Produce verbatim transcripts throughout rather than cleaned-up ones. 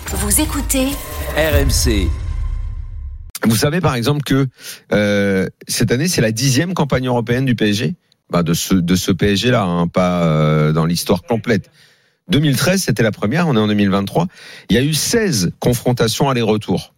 Vous écoutez R M C. Vous savez par exemple que euh, cette année c'est la dixième campagne européenne du P S G, bah, de ce de ce P S G là, hein, pas euh, dans l'histoire complète. deux mille treize c'était la première, on est en deux mille vingt-trois. Il y a eu seize confrontations aller-retour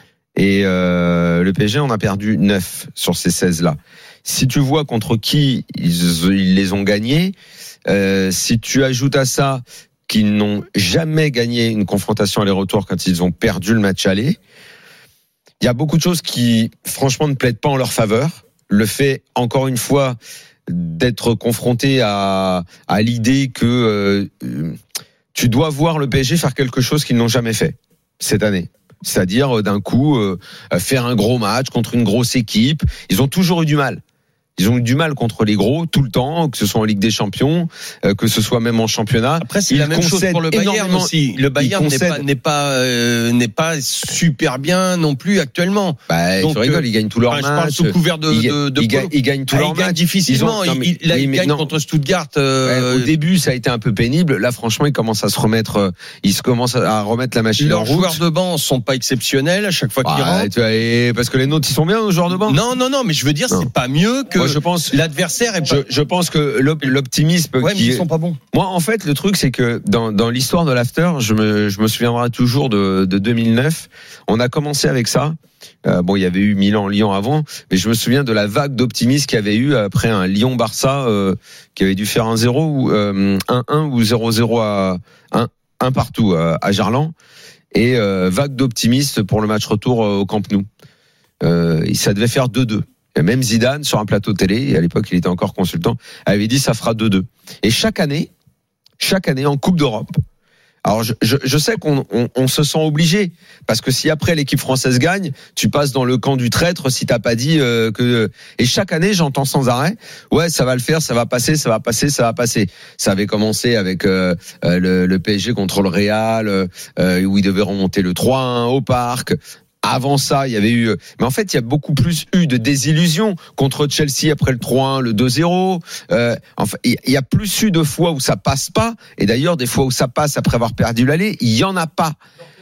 et euh, le P S G en a perdu neuf sur ces seize là. Si tu vois contre qui ils, ils les ont gagnés, euh, si tu ajoutes à ça qu'ils n'ont jamais gagné une confrontation aller-retour quand ils ont perdu le match aller, il y a beaucoup de choses qui, franchement, ne plaident pas en leur faveur. Le fait, encore une fois, d'être confronté à, à l'idée que euh, tu dois voir le P S G faire quelque chose qu'ils n'ont jamais fait cette année. C'est-à-dire, d'un coup, euh, faire un gros match contre une grosse équipe. Ils ont toujours eu du mal. Ils ont eu du mal contre les gros tout le temps, que ce soit en Ligue des Champions, euh, que ce soit même en championnat. Après, c'est ils la même chose pour le Bayern aussi. Le Bayern n'est pas n'est pas euh, n'est pas super bien non plus actuellement. Bah, Donc, tu rigoles, ils gagnent tous leurs matchs. Je parle sous couvert de ils, de, de ils, gagnent, ils gagnent tous ah, leurs matchs difficilement. Ils ont, non, mais, ils, là, oui, ils gagnent non. contre Stuttgart. Euh, ouais, au début, ça a été un peu pénible. Là, franchement, ils commencent à se remettre. Ils se commencent à remettre la machine en route. Leurs joueurs de banc sont pas exceptionnels à chaque fois qu'ils bah, rentrent. Tu vois, et parce que les nôtres, ils sont bien, nos joueurs de banc. Non, non, non. Mais je veux dire, c'est pas mieux que. Je pense l'adversaire. Je, je pense que l'optimisme ouais, qui mais ils sont pas bons. Moi, en fait, le truc, c'est que dans, dans l'histoire de l'after, je me, je me souviendrai toujours de, de deux mille neuf. On a commencé avec ça. Euh, bon, il y avait eu Milan-Lyon avant, mais je me souviens de la vague d'optimisme qu'il y avait eu après un Lyon-Barça euh, qui avait dû faire un zéro ou euh, un un ou zéro zéro à un, un partout à, à Gerland, et euh, vague d'optimisme pour le match retour au Camp Nou. Euh, et ça devait faire deux deux. Et même Zidane, sur un plateau télé, et à l'époque il était encore consultant, avait dit ça fera deux deux. Et chaque année, chaque année en Coupe d'Europe, alors je, je, je sais qu'on on, on se sent obligé, parce que si après l'équipe française gagne, tu passes dans le camp du traître si t'as pas dit euh, que... Et chaque année, j'entends sans arrêt, ouais, ça va le faire, ça va passer, ça va passer, ça va passer. Ça avait commencé avec euh, le, le P S G contre le Real, euh, où il devait remonter le trois un au Parc. Avant ça, il y avait eu... Mais en fait, il y a beaucoup plus eu de désillusions contre Chelsea après le trois un, le deux zéro. Euh, enfin, il y a plus eu de fois où ça passe pas. Et d'ailleurs, des fois où ça passe après avoir perdu l'aller, il y en a pas.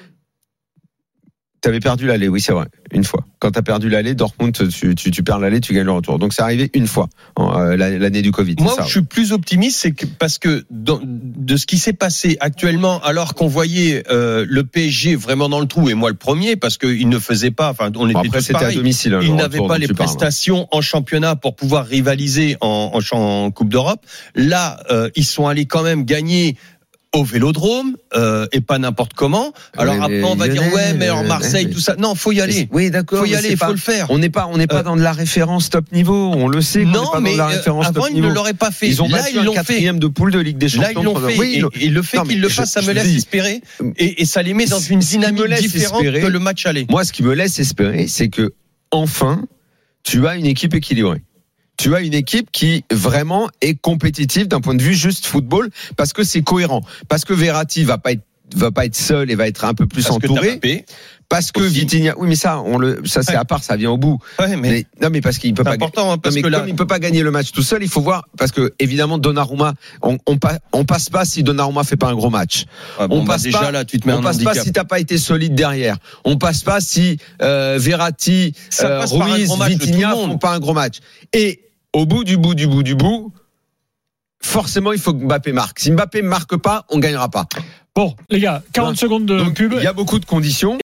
T'avais perdu l'aller, oui, c'est vrai. Une fois. Quand t'as perdu l'aller, Dortmund, tu, tu, tu perds l'aller, tu gagnes le retour. Donc c'est arrivé une fois, euh, l'année du Covid. Moi, ça, je suis plus optimiste, c'est que parce que dans, de ce qui s'est passé actuellement, alors qu'on voyait euh, le P S G vraiment dans le trou, et moi le premier, parce qu'il ne faisait pas, enfin, on était bon, après, tous pareil. À domicile. Hein, il n'avait pas les prestations parles. en championnat pour pouvoir rivaliser en, en, en Coupe d'Europe. Là, euh, ils sont allés quand même gagner au Vélodrome, euh, et pas n'importe comment. Alors oui, après on va Lionel, dire ouais mais en Marseille mais... tout ça. Non, faut y aller. Oui, d'accord. Faut y aller, faut pas... le faire. On n'est pas, on n'est pas euh... dans de la référence top niveau. On le sait. Non, pas mais dans de la référence avant top ils niveau. ne l'auraient pas fait. Ils ont là battu ils l'ont un quatrième fait. de poule de Ligue des Champions. Là ils l'ont fait. Oui, et, et le fait qu'ils le fassent, ça me laisse dis... espérer. Et, et ça les met dans une dynamique différente espérer, que le match aller. Moi, ce qui me laisse espérer, c'est que enfin, tu as une équipe équilibrée. Tu as une équipe qui vraiment est compétitive d'un point de vue juste football, parce que c'est cohérent, parce que Verratti va pas être va pas être seul et va être un peu plus parce entouré. Que parce que aussi. Vitinha, oui mais ça on le ça c'est ouais. à part, ça vient au bout. Ouais, mais... mais non mais parce qu'il peut c'est pas important, hein, parce non, mais que là... comme il peut pas gagner le match tout seul, il faut voir, parce que évidemment Donnarumma, on on, pas, on passe pas si Donnarumma fait pas un gros match. Ah bon, on bah passe déjà, pas là, tu te mets on passe handicap. pas si t'as pas été solide derrière. On passe pas si euh, Verratti, euh, Ruiz, Vitinha font pas un gros match. Et au bout du bout du bout du bout, forcément il faut que Mbappé marque. Si Mbappé marque pas, on gagnera pas. Bon, les gars, quarante Donc, secondes de pub. Il y a beaucoup de conditions.